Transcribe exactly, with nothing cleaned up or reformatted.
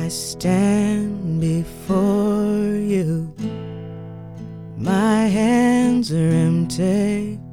I stand before you. My hands are empty,